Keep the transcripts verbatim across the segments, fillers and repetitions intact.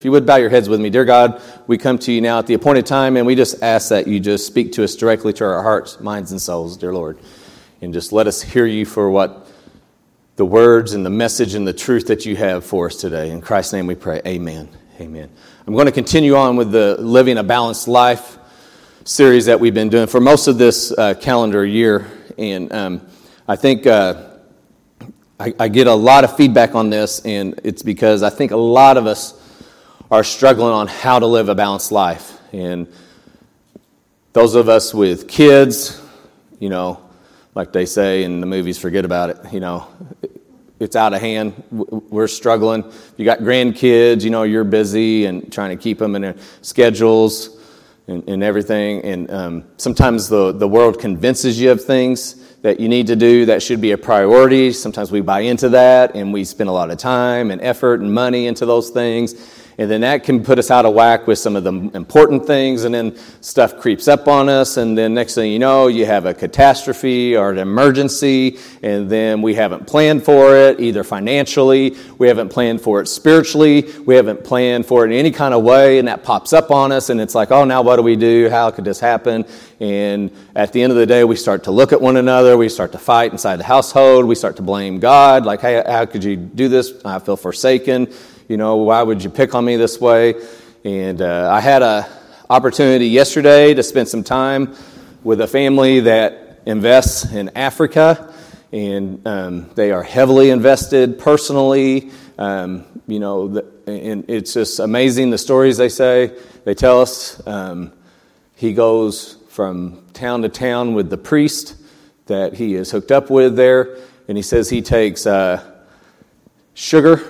you would bow your heads with me. Dear God, we come to you now at the appointed time, and we just ask that you just speak to us directly to our hearts, minds, and souls, dear Lord. And just let us hear you for what the words and the message and the truth that you have for us today. In Christ's name we pray. Amen. Amen. I'm going to continue on with the Living a Balanced Life series that we've been doing for most of this uh, calendar year. And um, I think uh, I, I get a lot of feedback on this, and it's because I think a lot of us are struggling on how to live a balanced life. And those of us with kids, you know, like they say in the movies, forget about it. You know, it's out of hand. We're struggling. You got grandkids, you know, you're busy and trying to keep them in their schedules and, and everything. And um, sometimes the, the world convinces you of things that you need to do that should be a priority. Sometimes we buy into that and we spend a lot of time and effort and money into those things. And then that can put us out of whack with some of the important things, and then stuff creeps up on us, and then next thing you know, you have a catastrophe or an emergency, and then we haven't planned for it, either financially, we haven't planned for it spiritually, we haven't planned for it in any kind of way, and that pops up on us, and it's like, oh, now what do we do? How could this happen? And at the end of the day, we start to look at one another, we start to fight inside the household, we start to blame God, like, hey, how could you do this? I feel forsaken. You know, why would you pick on me this way? And uh, I had an opportunity yesterday to spend some time with a family that invests in Africa, and um, they are heavily invested personally. Um, you know, the, and it's just amazing the stories they say. They tell us um, he goes from town to town with the priest that he is hooked up with there, and he says he takes uh, sugar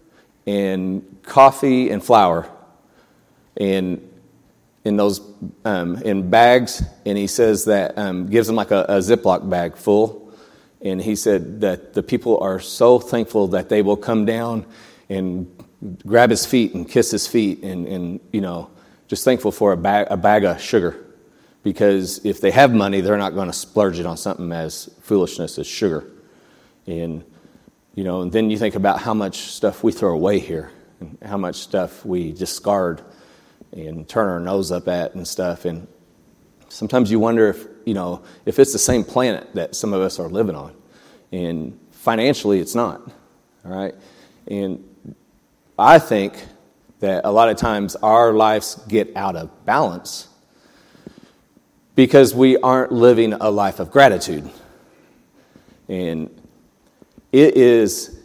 and coffee and flour in in those um, in bags, and he says that um, gives them like a, a Ziploc bag full, and he said that the people are so thankful that they will come down and grab his feet and kiss his feet, and, and you know, just thankful for a bag a bag of sugar, because if they have money, they're not going to splurge it on something as foolishness as sugar. And You know, and then you think about how much stuff we throw away here, and how much stuff we discard and turn our nose up at and stuff. And sometimes you wonder if, you know, if it's the same planet that some of us are living on. And financially, it's not. All right. And I think that a lot of times our lives get out of balance because we aren't living a life of gratitude. And it is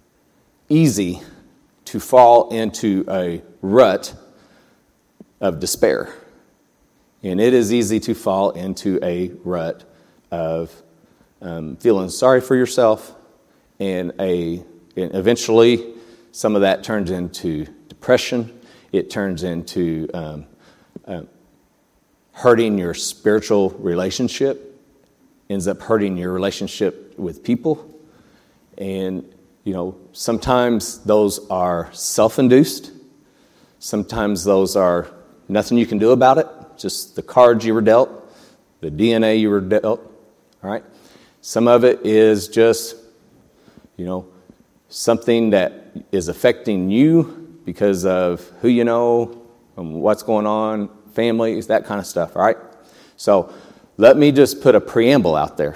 easy to fall into a rut of despair. And it is easy to fall into a rut of um, feeling sorry for yourself. And, a, and eventually, some of that turns into depression. It turns into um, uh, hurting your spiritual relationship. Ends up hurting your relationship with people. And, you know, sometimes those are self-induced. Sometimes those are nothing you can do about it, just the cards you were dealt, the D N A you were dealt, all right? Some of it is just, you know, something that is affecting you because of who you know, and what's going on, families, that kind of stuff, all right? So let me just put a preamble out there.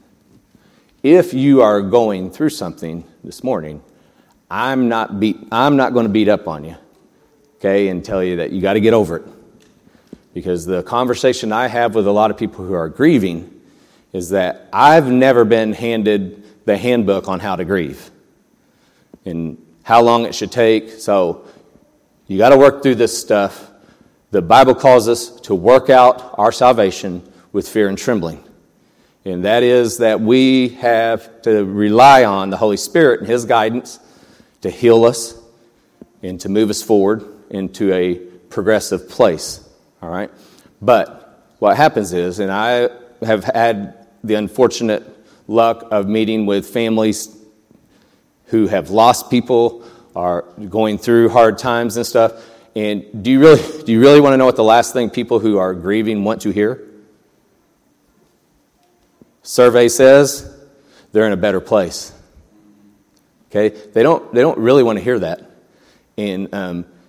If you are going through something this morning, I'm not beat. I'm not going to beat up on you, okay, and tell you that you got to get over it. Because the conversation I have with a lot of people who are grieving is that I've never been handed the handbook on how to grieve and how long it should take. So you got to work through this stuff. The Bible calls us to work out our salvation with fear and trembling. And that is that we have to rely on the Holy Spirit and His guidance to heal us and to move us forward into a progressive place. All right? But what happens is, and I have had the unfortunate luck of meeting with families who have lost people, are going through hard times and stuff. And do you really do you really want to know what the last thing people who are grieving want to hear? Survey says they're in a better place. Okay, they don't they don't really want to hear that, and um,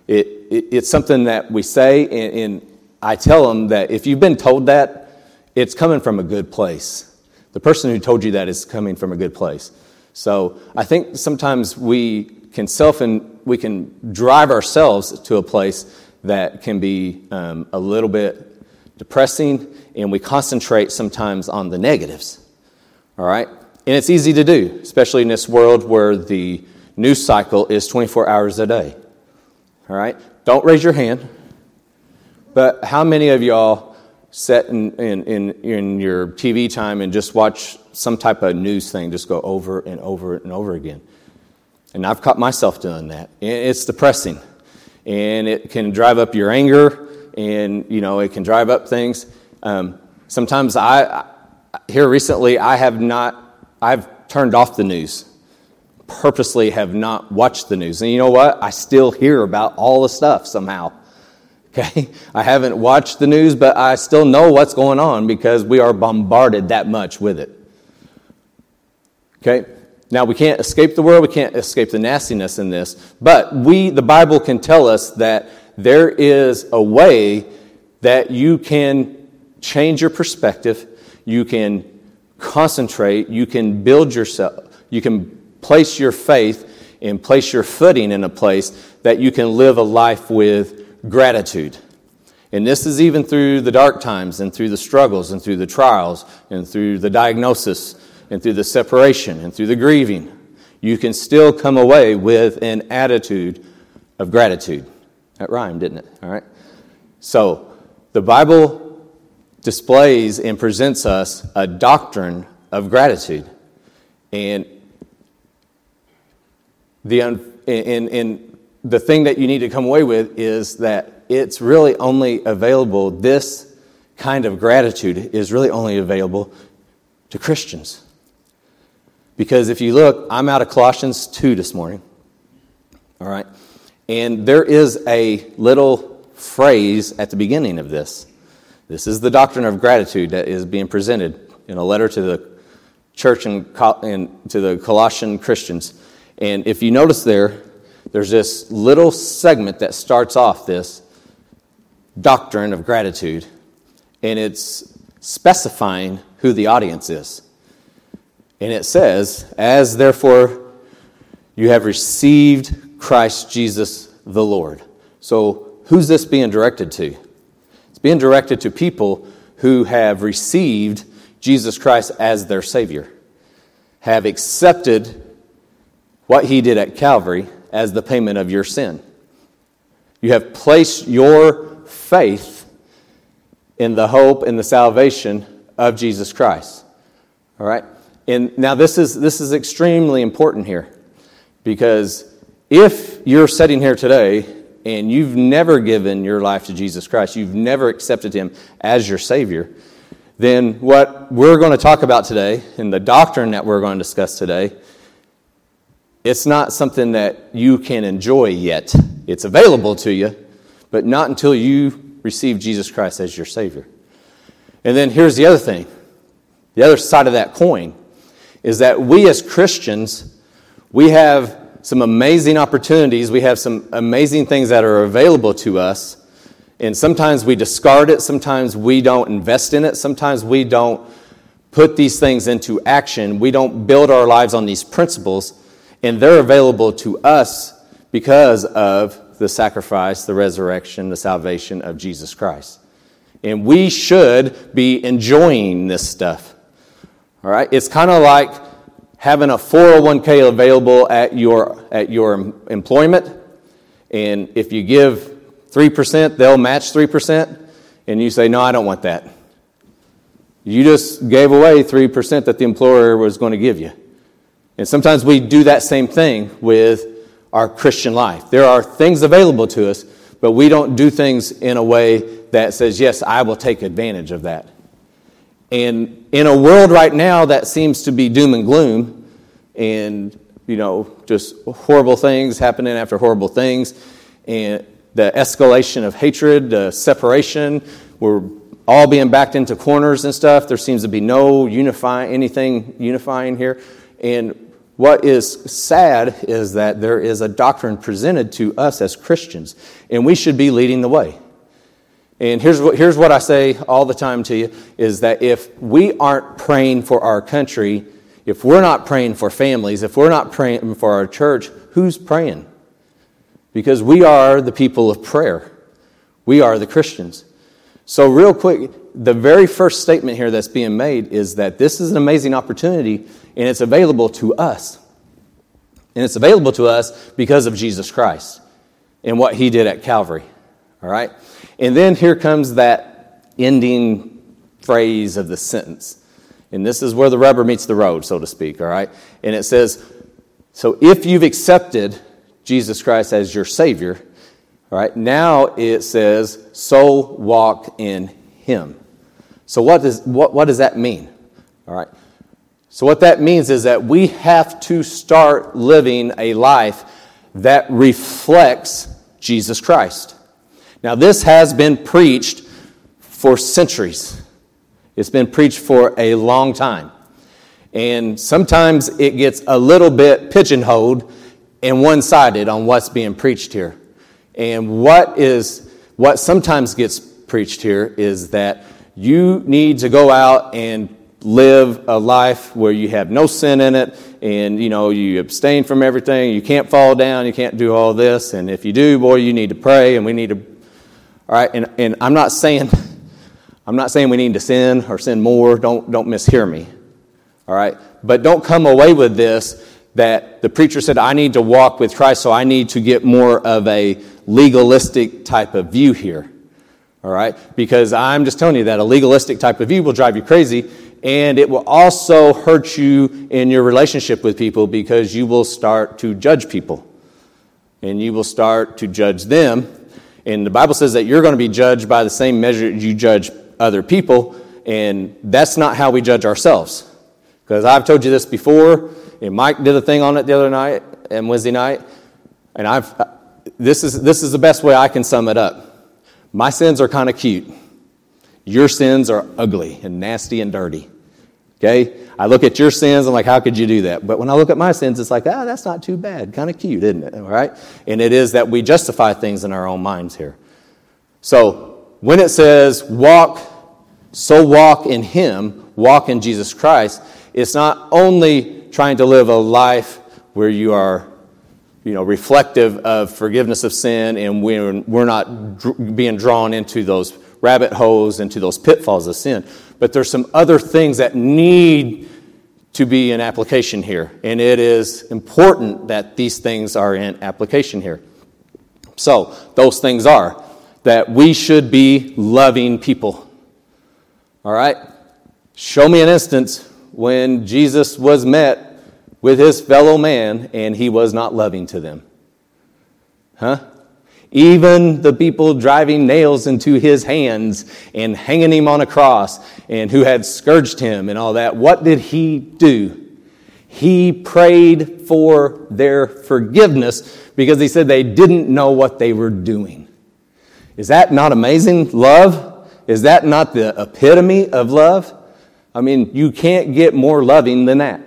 It, it it's something that we say, and, and I tell them that if you've been told that, it's coming from a good place. The person who told you that is coming from a good place. So I think sometimes we can self and we can drive ourselves to a place that can be um, a little bit depressing, and we concentrate sometimes on the negatives. All right? And it's easy to do, especially in this world where the news cycle is twenty-four hours a day. All right? Don't raise your hand. But how many of y'all sit in, in, in, in your T V time and just watch some type of news thing just go over and over and over again? And I've caught myself doing that. And it's depressing. And it can drive up your anger, and, you know, it can drive up things. Um, sometimes I, I, here recently, I have not, I've turned off the news. Purposely have not watched the news. And you know what? I still hear about all the stuff somehow. Okay? I haven't watched the news, but I still know what's going on because we are bombarded that much with it. Okay? Now, we can't escape the world. We can't escape the nastiness in this. But we, the Bible can tell us that there is a way that you can change your perspective. You can concentrate. You can build yourself. You can place your faith and place your footing in a place that you can live a life with gratitude. And this is even through the dark times and through the struggles and through the trials and through the diagnosis and through the separation and through the grieving. You can still come away with an attitude of gratitude. That rhymed, didn't it? All right. So the Bible displays and presents us a doctrine of gratitude. And the and, and the thing that you need to come away with is that it's really only available, this kind of gratitude is really only available to Christians. Because if you look, I'm out of Colossians two this morning. All right. And there is a little phrase at the beginning of this. This is the doctrine of gratitude that is being presented in a letter to the church and to the Colossian Christians. And if you notice there, there's this little segment that starts off this doctrine of gratitude. And it's specifying who the audience is. And it says, as therefore you have received Christ Jesus the Lord. So who's this being directed to? It's being directed to people who have received Jesus Christ as their Savior, have accepted what He did at Calvary as the payment of your sin. You have placed your faith in the hope and the salvation of Jesus Christ. All right? And now this is this is extremely important here, because if you're sitting here today and you've never given your life to Jesus Christ, you've never accepted Him as your Savior, then what we're going to talk about today and the doctrine that we're going to discuss today, it's not something that you can enjoy yet. It's available to you, but not until you receive Jesus Christ as your Savior. And then here's the other thing. The other side of that coin is that we as Christians, we have some amazing opportunities. We have some amazing things that are available to us. And sometimes we discard it. Sometimes we don't invest in it. Sometimes we don't put these things into action. We don't build our lives on these principles. And they're available to us because of the sacrifice, the resurrection, the salvation of Jesus Christ. And we should be enjoying this stuff. All right? It's kind of like having a four oh one k available at your at your employment. And if you give three percent, they'll match three percent. And you say, no, I don't want that. You just gave away three percent that the employer was going to give you. And sometimes we do that same thing with our Christian life. There are things available to us, but we don't do things in a way that says, yes, I will take advantage of that. And in a world right now that seems to be doom and gloom and, you know, just horrible things happening after horrible things, and the escalation of hatred, the separation, we're all being backed into corners and stuff. There seems to be no unifying, anything unifying here. And what is sad is that there is a doctrine presented to us as Christians, and we should be leading the way. And here's what, here's what I say all the time to you, is that if we aren't praying for our country, if we're not praying for families, if we're not praying for our church, who's praying? Because we are the people of prayer. We are the Christians. So real quick, the very first statement here that's being made is that this is an amazing opportunity, and it's available to us. And it's available to us because of Jesus Christ and what he did at Calvary. All right? And then here comes that ending phrase of the sentence. And this is where the rubber meets the road, so to speak, all right? And it says, so if you've accepted Jesus Christ as your Savior, all right, now it says, so walk in him. So what does what, what does that mean? All right. So what that means is that we have to start living a life that reflects Jesus Christ. Now, this has been preached for centuries. It's been preached for a long time. And sometimes it gets a little bit pigeonholed and one-sided on what's being preached here. And what is what sometimes gets preached here is that you need to go out and live a life where you have no sin in it, and you know you abstain from everything. You can't fall down. You can't do all this. And if you do, boy, you need to pray, and we need to. All right, and, and I'm not saying I'm not saying we need to sin or sin more. Don't don't mishear me. All right, but don't come away with this that the preacher said I need to walk with Christ, so I need to get more of a legalistic type of view here. All right, because I'm just telling you that a legalistic type of view will drive you crazy, and it will also hurt you in your relationship with people because you will start to judge people, and you will start to judge them. And the Bible says that you're going to be judged by the same measure you judge other people, and that's not how we judge ourselves. Because I've told you this before, and Mike did a thing on it the other night, and Wednesday night, and I've this is this is the best way I can sum it up. My sins are kind of cute. Your sins are ugly and nasty and dirty. Okay? I look at your sins, I'm like, how could you do that? But when I look at my sins, it's like, ah, that's not too bad. Kind of cute, isn't it? All right? And it is that we justify things in our own minds here. So when it says walk, so walk in him, walk in Jesus Christ, it's not only trying to live a life where you are, you know, reflective of forgiveness of sin, and we're, we're not dr- being drawn into those rabbit holes, into those pitfalls of sin. But there's some other things that need to be in application here. And it is important that these things are in application here. So, those things are that we should be loving people. All right? Show me an instance when Jesus was met with his fellow man, and he was not loving to them. Huh? Even the people driving nails into his hands and hanging him on a cross, and who had scourged him and all that, what did he do? He prayed for their forgiveness because he said they didn't know what they were doing. Is that not amazing love? Is that not the epitome of love? I mean, you can't get more loving than that.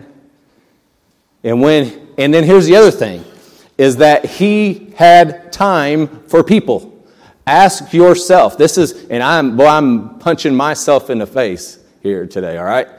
And when, and then here's the other thing, is that he had time for people. Ask yourself. This is, and I'm, boy, I'm punching myself in the face here today, all right?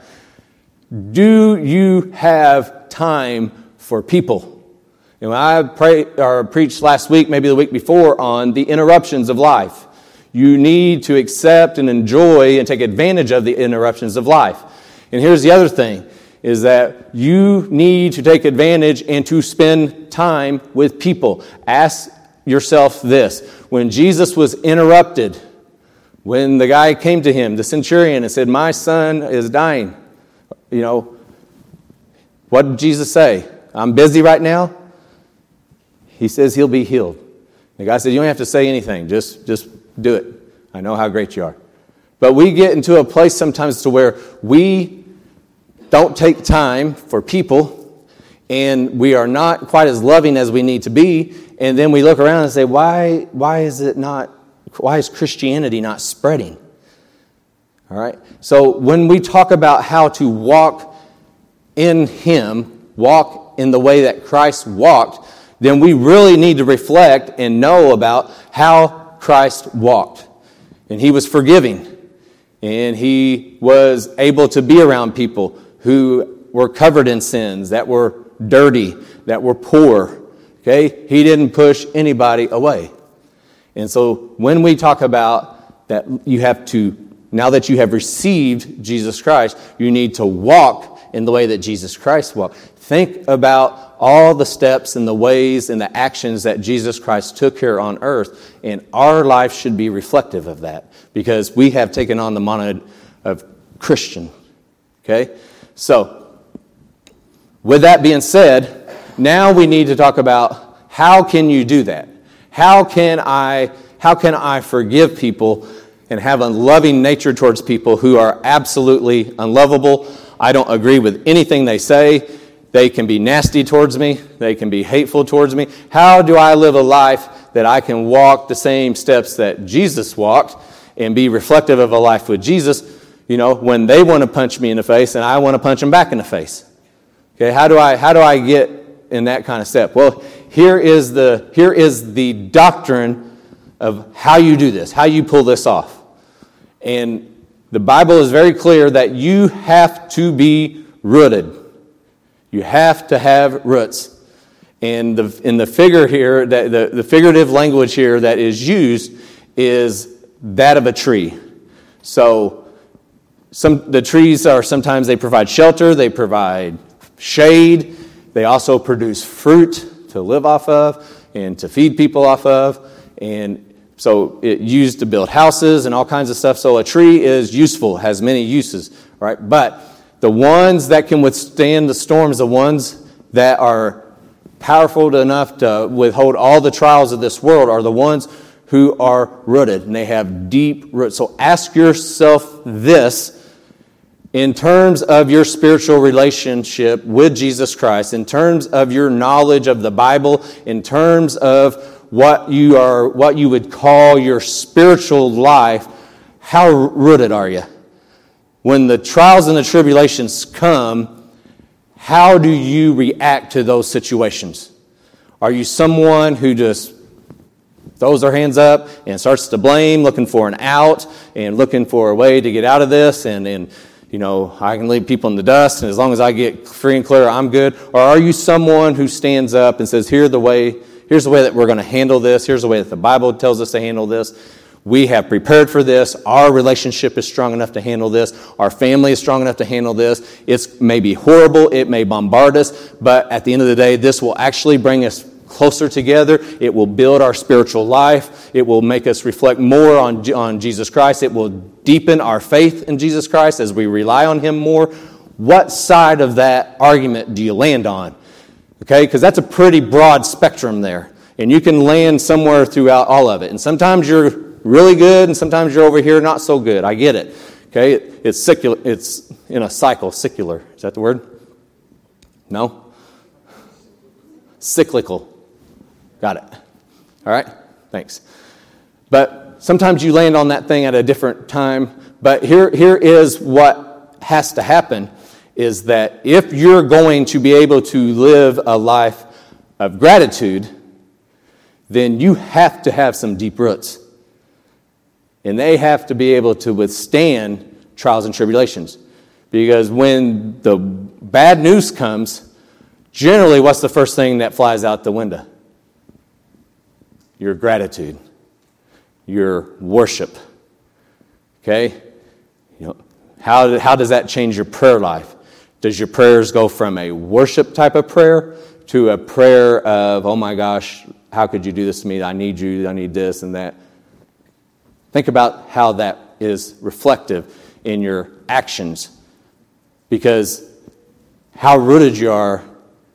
Do you have time for people? And when I pray, or preached last week, maybe the week before, on the interruptions of life. You need to accept and enjoy and take advantage of the interruptions of life. And here's the other thing, is that you need to take advantage and to spend time with people. Ask yourself this. When Jesus was interrupted, when the guy came to him, the centurion, and said, my son is dying, you know, what did Jesus say? I'm busy right now. He says he'll be healed. The guy said, you don't have to say anything. Just, just do it. I know how great you are. But we get into a place sometimes to where we don't take time for people, and we are not quite as loving as we need to be, and then we look around and say, why, why is it not, why is Christianity not spreading? All right? So when we talk about how to walk in him, walk walk in the way that Christ walked, then we really need to reflect and know about how Christ walked. And he was forgiving. And he was able to be around people who were covered in sins, that were dirty, that were poor. Okay? He didn't push anybody away. And so when we talk about that you have to, now that you have received Jesus Christ, you need to walk in the way that Jesus Christ walked. Think about all the steps and the ways and the actions that Jesus Christ took here on earth, and our life should be reflective of that because we have taken on the manhood of Christian. Okay? So, with that being said, now we need to talk about how can you do that? How can I, how can I forgive people and have a loving nature towards people who are absolutely unlovable? I don't agree with anything they say. They can be nasty towards me. They can be hateful towards me. How do I live a life that I can walk the same steps that Jesus walked and be reflective of a life with Jesus, you know, when they want to punch me in the face and I want to punch them back in the face? Okay, how do I how do I get in that kind of step? Well, here is the here is the doctrine of how you do this, how you pull this off. And the Bible is very clear that you have to be rooted. You have to have roots. And the, in the figure here, that the, the figurative language here that is used is that of a tree. So some the trees are sometimes they provide shelter, they provide shade, they also produce fruit to live off of and to feed people off of. And so it used to build houses and all kinds of stuff. So a tree is useful, has many uses, right? But the ones that can withstand the storms, the ones that are powerful enough to withhold all the trials of this world are the ones who are rooted and they have deep roots. So ask yourself this in terms of your spiritual relationship with Jesus Christ, in terms of your knowledge of the Bible, in terms of what you are, what you would call your spiritual life, how rooted are you? When the trials and the tribulations come, how do you react to those situations? Are you someone who just throws their hands up and starts to blame, looking for an out and looking for a way to get out of this and, and you know, I can leave people in the dust and as long as I get free and clear, I'm good? Or are you someone who stands up and says, here's the way, here's the way that we're going to handle this, here's the way that the Bible tells us to handle this. We have prepared for this. Our relationship is strong enough to handle this. Our family is strong enough to handle this. It may be horrible. It may bombard us. But at the end of the day, this will actually bring us closer together. It will build our spiritual life. It will make us reflect more on, on Jesus Christ. It will deepen our faith in Jesus Christ as we rely on Him more. What side of that argument do you land on? Okay, because that's a pretty broad spectrum there. And you can land somewhere throughout all of it. And sometimes you're really good, and sometimes you're over here not so good. I get it. Okay, it, it's secular. It's in a cycle. Secular. Is that the word? No. Cyclical. Got it. All right. Thanks. But sometimes you land on that thing at a different time. But here, here is what has to happen: is that if you're going to be able to live a life of gratitude, then you have to have some deep roots. And they have to be able to withstand trials and tribulations. Because when the bad news comes, generally what's the first thing that flies out the window? Your gratitude. Your worship. Okay? You know, how, how does that change your prayer life? Does your prayers go from a worship type of prayer to a prayer of, oh my gosh, how could you do this to me? I need you, I need this and that. Think about how that is reflective in your actions, because how rooted you are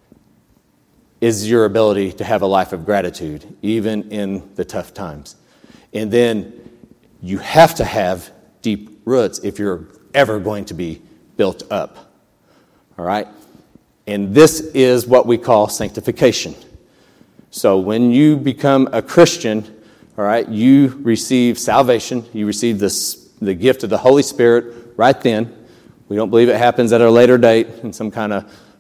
is your ability to have a life of gratitude, even in the tough times. And then you have to have deep roots if you're ever going to be built up. All right? And this is what we call sanctification. So when you become a Christian, all right, you receive salvation. You receive this, the gift of the Holy Spirit right then. We don't believe it happens at a later date in some kind of,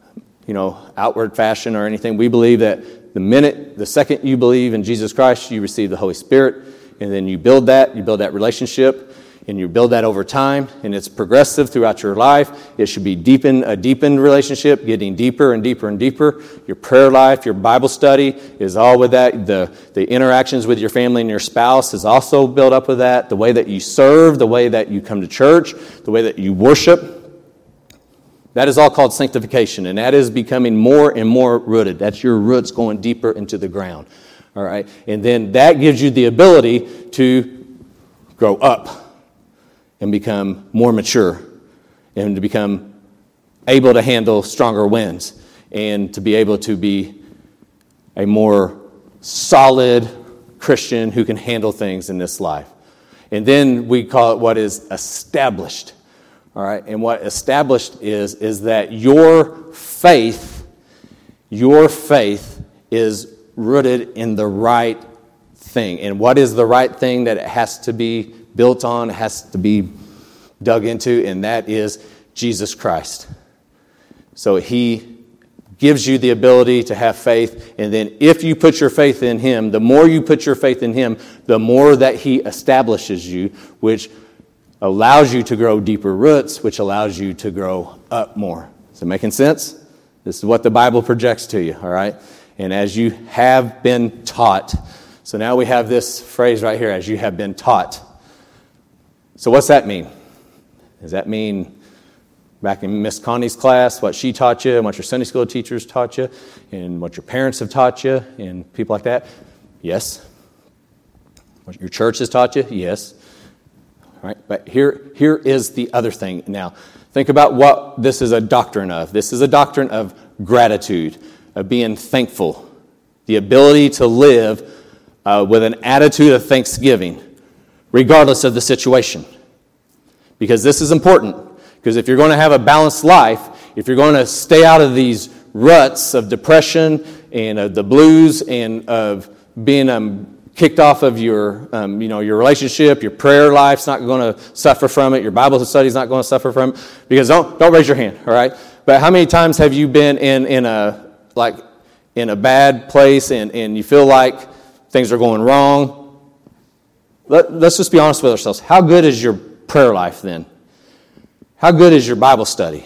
you know, outward fashion or anything. We believe that the minute, the second you believe in Jesus Christ, you receive the Holy Spirit, and then you build that, you build that relationship, and you build that over time, and it's progressive throughout your life. It should be deepen, a deepened relationship, getting deeper and deeper and deeper. Your prayer life, your Bible study is all with that. The, the interactions with your family and your spouse is also built up with that. The way that you serve, the way that you come to church, the way that you worship. That is all called sanctification, and that is becoming more and more rooted. That's your roots going deeper into the ground. All right? And then that gives you the ability to grow up and become more mature, and to become able to handle stronger winds, and to be able to be a more solid Christian who can handle things in this life. And then we call it what is established. All right, and what established is, is that your faith, your faith is rooted in the right thing. And what is the right thing that it has to be built on, it has to be dug into, and that is Jesus Christ. So he gives you the ability to have faith, and then if you put your faith in him, the more you put your faith in him, the more that he establishes you, which allows you to grow deeper roots, which allows you to grow up more. Is it making sense? This is what the Bible projects to you, all right? And as you have been taught, so now we have this phrase right here, as you have been taught. So what's that mean? Does that mean back in Miss Connie's class, what she taught you, and what your Sunday school teachers taught you, and what your parents have taught you, and people like that? Yes. What your church has taught you? Yes. All right, but here, here is the other thing. Now, think about what this is a doctrine of. This is a doctrine of gratitude, of being thankful, the ability to live uh, with an attitude of thanksgiving, regardless of the situation. Because this is important. Because if you're going to have a balanced life, if you're going to stay out of these ruts of depression and of the blues and of being um, kicked off of your, um, you know, your relationship, your prayer life's not going to suffer from it, your Bible study's not going to suffer from it. Because don't don't raise your hand, all right? But how many times have you been in in a like in a bad place and, and you feel like things are going wrong? Let, let's just be honest with ourselves. How good is your prayer life then? How good is your Bible study?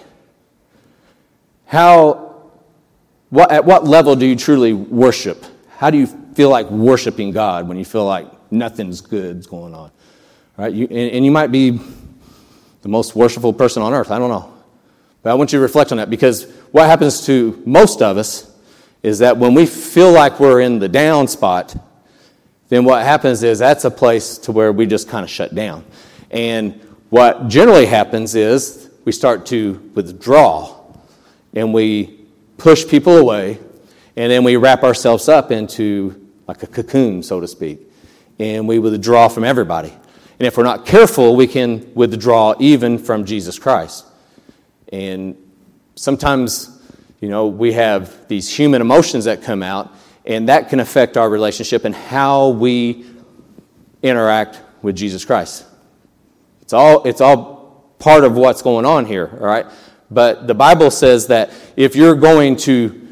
How, what, at what level do you truly worship? How do you feel like worshiping God when you feel like nothing's good's going on? Right? You, and, and you might be the most worshipful person on earth. I don't know. But I want you to reflect on that, because what happens to most of us is that when we feel like we're in the down spot, then what happens is that's a place to where we just kind of shut down. And what generally happens is we start to withdraw, and we push people away, and then we wrap ourselves up into like a cocoon, so to speak, and we withdraw from everybody. And if we're not careful, we can withdraw even from Jesus Christ. And sometimes, you know, we have these human emotions that come out, and that can affect our relationship and how we interact with Jesus Christ. It's all it's all part of what's going on here, all right? But the Bible says that if you're going to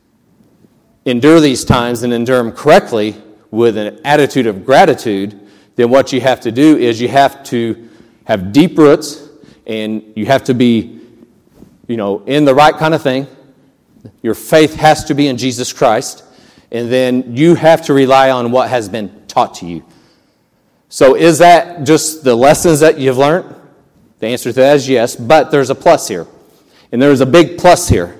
endure these times and endure them correctly with an attitude of gratitude, then what you have to do is you have to have deep roots, and you have to be, you know, in the right kind of thing. Your faith has to be in Jesus Christ, and then you have to rely on what has been taught to you. So is that just the lessons that you've learned? The answer to that is yes, but there's a plus here. And there's a big plus here.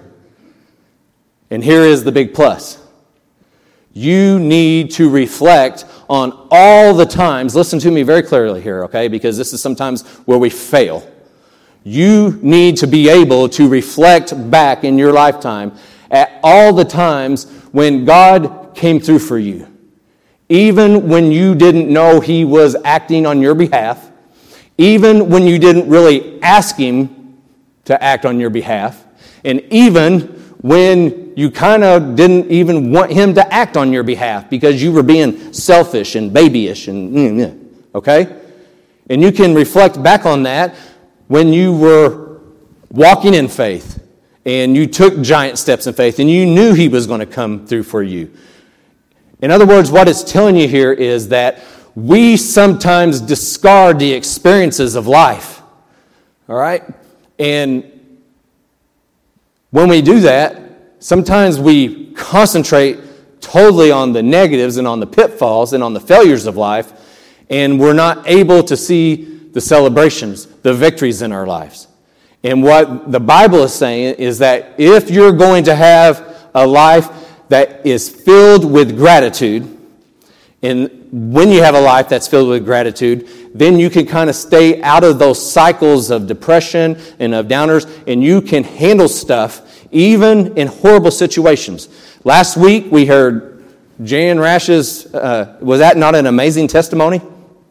And here is the big plus. You need to reflect on all the times. Listen to me very clearly here, okay? Because this is sometimes where we fail. You need to be able to reflect back in your lifetime at all the times when God came through for you. Even when you didn't know He was acting on your behalf, even when you didn't really ask Him to act on your behalf, and even when you kind of didn't even want Him to act on your behalf because you were being selfish and babyish, and okay? And you can reflect back on that when you were walking in faith and you took giant steps in faith, and you knew he was going to come through for you. In other words, what it's telling you here is that we sometimes discard the experiences of life. All right? And when we do that, sometimes we concentrate totally on the negatives and on the pitfalls and on the failures of life, and we're not able to see the celebrations, the victories in our lives. And what the Bible is saying is that if you're going to have a life that is filled with gratitude, and when you have a life that's filled with gratitude, then you can kind of stay out of those cycles of depression and of downers, and you can handle stuff even in horrible situations. Last week we heard Jan Rash's, uh, was that not an amazing testimony?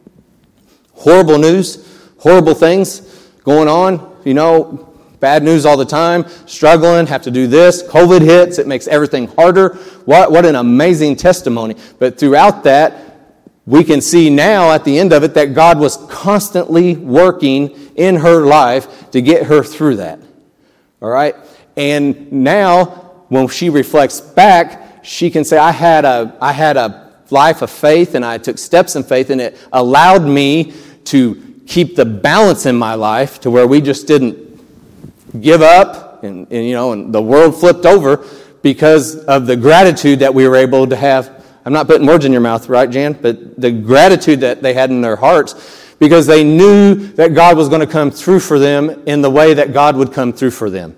Horrible news, horrible things going on, you know, bad news all the time, struggling, have to do this, COVID hits, it makes everything harder. What, what an amazing testimony. But throughout that, we can see now at the end of it that God was constantly working in her life to get her through that. All right? And now, when she reflects back, she can say, I had a, I had a life of faith, and I took steps in faith, and it allowed me to keep the balance in my life to where we just didn't give up, and, and you know, and the world flipped over because of the gratitude that we were able to have. I'm not putting words in your mouth, right, Jan? But the gratitude that they had in their hearts because they knew that God was going to come through for them in the way that God would come through for them.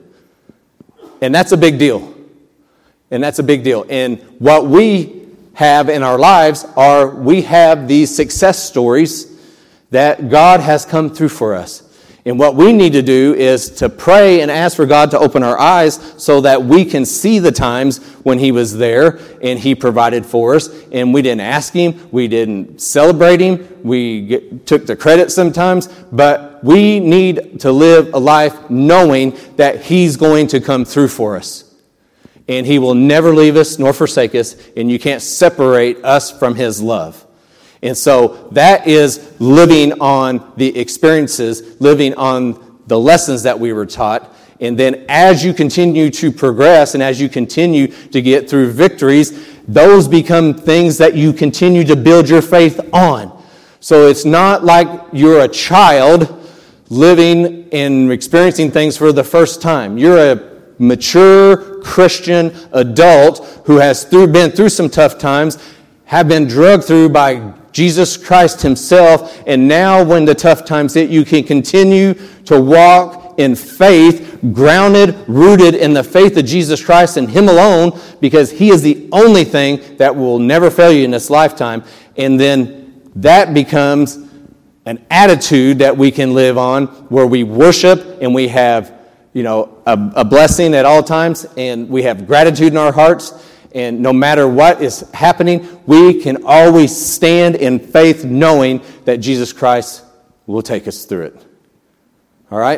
And that's a big deal. And that's a big deal. And what we have in our lives are we have these success stories that God has come through for us. And what we need to do is to pray and ask for God to open our eyes so that we can see the times when he was there and he provided for us. And we didn't ask him. We didn't celebrate him. We get, took the credit sometimes. But we need to live a life knowing that he's going to come through for us. And he will never leave us nor forsake us. And you can't separate us from his love. And so that is living on the experiences, living on the lessons that we were taught. And then as you continue to progress and as you continue to get through victories, those become things that you continue to build your faith on. So it's not like you're a child living and experiencing things for the first time. You're a mature Christian adult who has through, been through some tough times, have been drugged through by Jesus Christ himself, and now when the tough times hit, you can continue to walk in faith, grounded, rooted in the faith of Jesus Christ and him alone, because he is the only thing that will never fail you in this lifetime. And then that becomes an attitude that we can live on where we worship and we have, you know, a, a blessing at all times, and we have gratitude in our hearts. And no matter what is happening, we can always stand in faith knowing that Jesus Christ will take us through it. All right?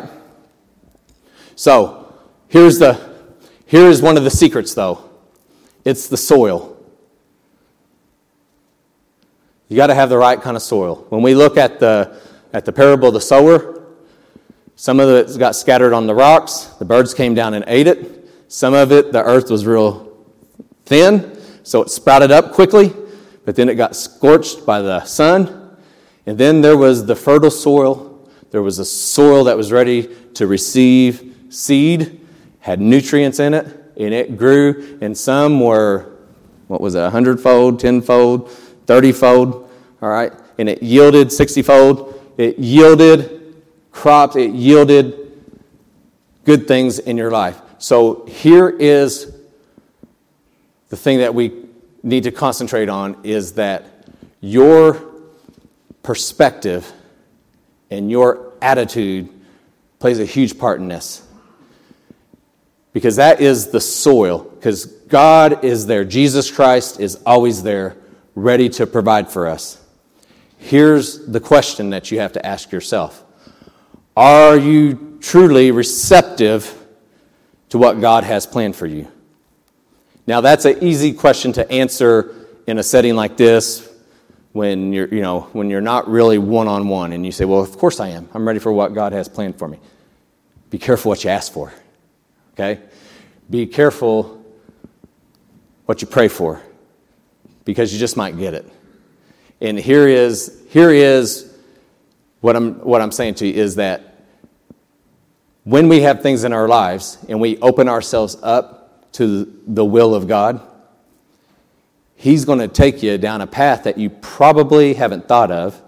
So, here's the here is one of the secrets though. It's the soil. You got to have the right kind of soil. When we look at the at the parable of the sower, some of it got scattered on the rocks. The birds came down and ate it. Some of it, the earth was real thin, so it sprouted up quickly, but then it got scorched by the sun. And then there was the fertile soil. There was a soil that was ready to receive seed, had nutrients in it, and it grew. And some were, what was it, a hundredfold, tenfold, thirtyfold, all right? And it yielded sixtyfold. It yielded crops. It yielded good things in your life. So here is the thing that we need to concentrate on is that your perspective and your attitude plays a huge part in this. Because that is the soil. Because God is there. Jesus Christ is always there, ready to provide for us. Here's the question that you have to ask yourself. Are you truly receptive to what God has planned for you? Now, that's an easy question to answer in a setting like this when you're, you know, when you're not really one-on-one. And you say, well, of course I am. I'm ready for what God has planned for me. Be careful what you ask for. okay? Be careful what you pray for, because you just might get it. And here is here is what I'm what I'm saying to you is that when we have things in our lives and we open ourselves up to the will of God, He's going to take you down a path that you probably haven't thought of.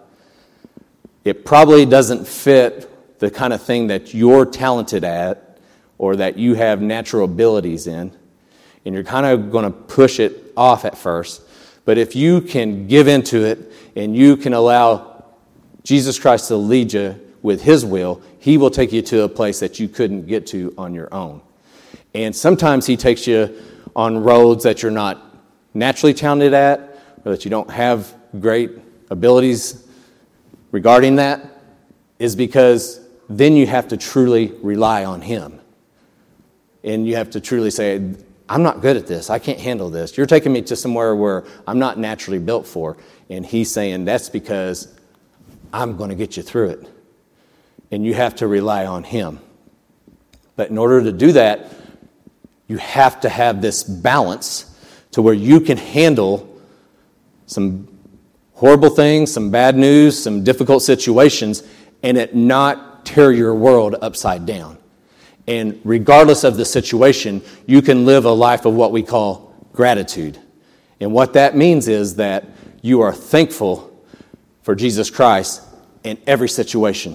It probably doesn't fit the kind of thing that you're talented at or that you have natural abilities in. And you're kind of going to push it off at first. But if you can give into it and you can allow Jesus Christ to lead you with His will, He will take you to a place that you couldn't get to on your own. And sometimes He takes you on roads that you're not naturally talented at, or that you don't have great abilities regarding that, is because then you have to truly rely on Him. And you have to truly say, I'm not good at this. I can't handle this. You're taking me to somewhere where I'm not naturally built for. And He's saying, that's because I'm going to get you through it. And you have to rely on Him. But in order to do that, you have to have this balance to where you can handle some horrible things, some bad news, some difficult situations, and it not tear your world upside down. And regardless of the situation, you can live a life of what we call gratitude. And what that means is that you are thankful for Jesus Christ in every situation.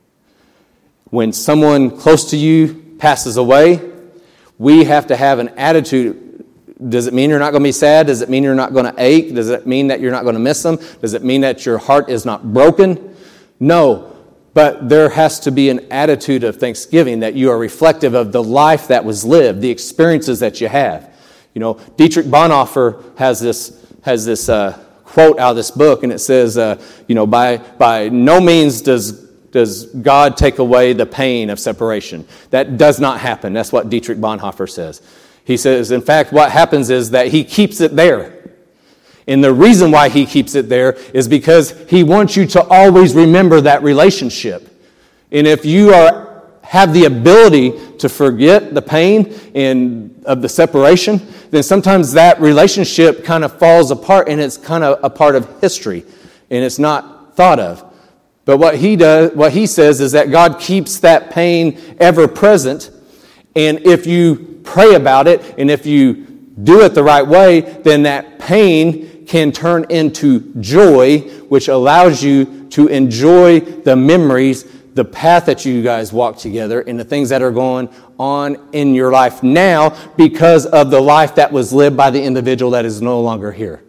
When someone close to you passes away, we have to have an attitude. Does it mean you're not going to be sad? Does it mean you're not going to ache? Does it mean that you're not going to miss them? Does it mean that your heart is not broken? No. But there has to be an attitude of thanksgiving, that you are reflective of the life that was lived, the experiences that you have. You know, Dietrich Bonhoeffer has this has this uh, quote out of this book, and it says, uh, you know, by by no means does does God take away the pain of separation. That does not happen. That's what Dietrich Bonhoeffer says. He says, in fact, what happens is that He keeps it there. And the reason why He keeps it there is because He wants you to always remember that relationship. And if you are have the ability to forget the pain and of the separation, then sometimes that relationship kind of falls apart, and it's kind of a part of history, and it's not thought of. But what he does, what he says is that God keeps that pain ever present, and if you pray about it, and if you do it the right way, then that pain can turn into joy, which allows you to enjoy the memories, the path that you guys walk together, and the things that are going on in your life now because of the life that was lived by the individual that is no longer here.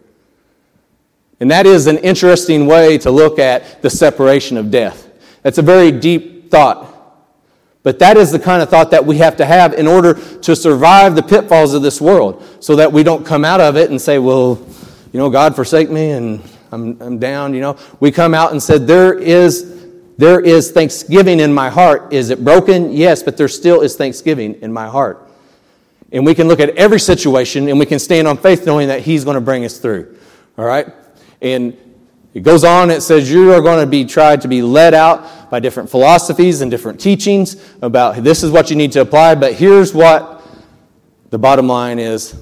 And that is an interesting way to look at the separation of death. That's a very deep thought. But that is the kind of thought that we have to have in order to survive the pitfalls of this world, so that we don't come out of it and say, well, you know, God forsake me and I'm I'm down, you know. We come out and said, there is there is thanksgiving in my heart. Is it broken? Yes, but there still is thanksgiving in my heart. And we can look at every situation and we can stand on faith knowing that He's going to bring us through. All right? And it goes on, it says you are going to be tried to be led out by different philosophies and different teachings about this is what you need to apply, but here's what the bottom line is.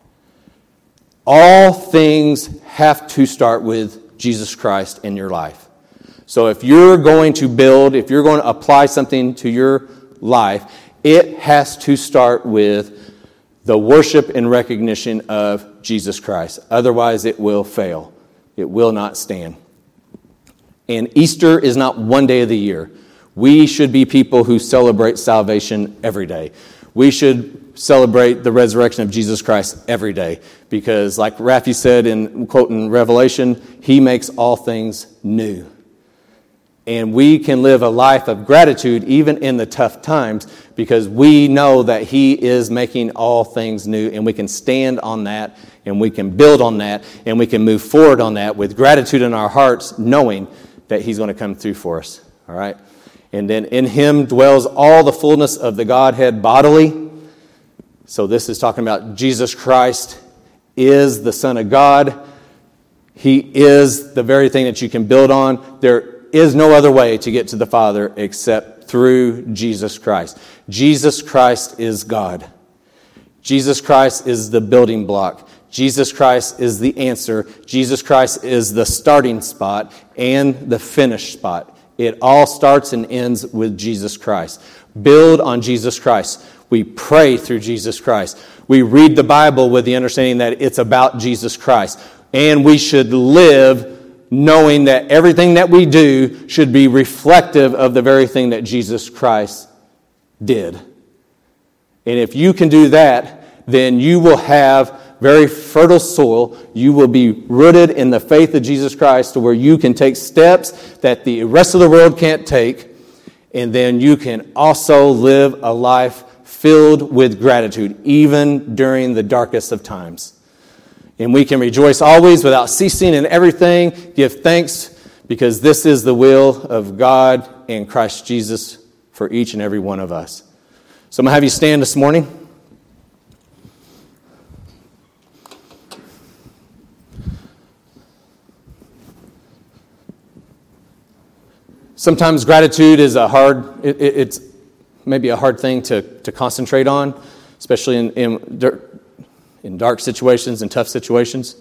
All things have to start with Jesus Christ in your life. So if you're going to build, if you're going to apply something to your life, it has to start with the worship and recognition of Jesus Christ. Otherwise, it will fail. It will not stand. And Easter is not one day of the year. We should be people who celebrate salvation every day. We should celebrate the resurrection of Jesus Christ every day. Because like Rafi said in quoting Revelation, He makes all things new. And we can live a life of gratitude even in the tough times because we know that He is making all things new, and we can stand on that and we can build on that and we can move forward on that with gratitude in our hearts, knowing that He's going to come through for us. All right? And then in Him dwells all the fullness of the Godhead bodily. So this is talking about Jesus Christ is the Son of God. He is the very thing that you can build on. There is no other way to get to the Father except through Jesus Christ. Jesus Christ is God. Jesus Christ is the building block. Jesus Christ is the answer. Jesus Christ is the starting spot and the finish spot. It all starts and ends with Jesus Christ. Build on Jesus Christ. We pray through Jesus Christ. We read the Bible with the understanding that it's about Jesus Christ. And we should live knowing that everything that we do should be reflective of the very thing that Jesus Christ did. And if you can do that, then you will have very fertile soil. You will be rooted in the faith of Jesus Christ to where you can take steps that the rest of the world can't take. And then you can also live a life filled with gratitude, even during the darkest of times. And we can rejoice always without ceasing in everything. Give thanks because this is the will of God and Christ Jesus for each and every one of us. So I'm going to have you stand this morning. Sometimes gratitude is a hard, it, it, it's maybe a hard thing to, to concentrate on, especially in, in, in dark situations and tough situations.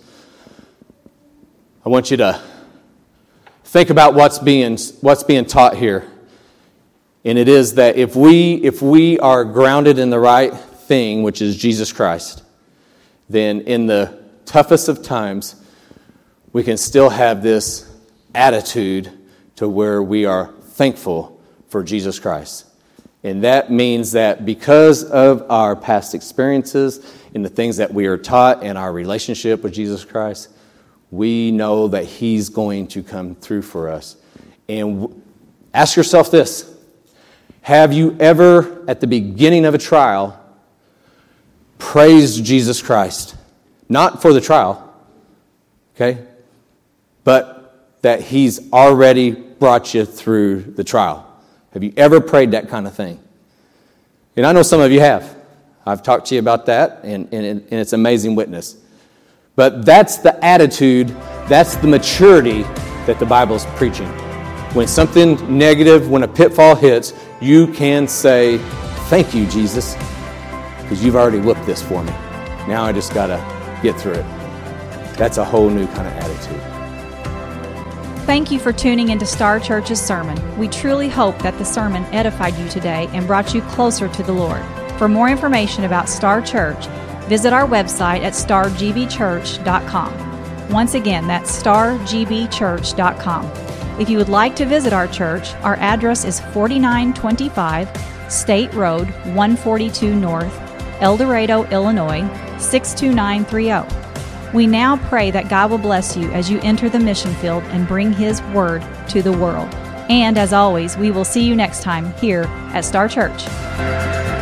I want you to think about what's being, what's being taught here. And it is that if we, if we are grounded in the right thing, which is Jesus Christ, then in the toughest of times, we can still have this attitude to where we are thankful for Jesus Christ. And that means that because of our past experiences and the things that we are taught in our relationship with Jesus Christ, we know that He's going to come through for us. And w- ask yourself this. Have you ever, at the beginning of a trial, praised Jesus Christ? Not for the trial, okay? But that He's already brought you through the trial. Have you ever prayed that kind of thing? And I know some of you have. I've talked to you about that, and, and, and it's an amazing witness. But that's the attitude, that's the maturity that the Bible's preaching. When something negative, when a pitfall hits, you can say, thank you, Jesus, because you've already whooped this for me. Now I just got to get through it. That's a whole new kind of attitude. Thank you for tuning into Star Church's sermon. We truly hope that the sermon edified you today and brought you closer to the Lord. For more information about Star Church, visit our website at star g b church dot com. Once again, that's star g b church dot com. If you would like to visit our church, our address is forty-nine twenty-five State Road, one forty-two North, El Dorado, Illinois, six two nine three zero. We now pray that God will bless you as you enter the mission field and bring His Word to the world. And as always, we will see you next time here at Star Church.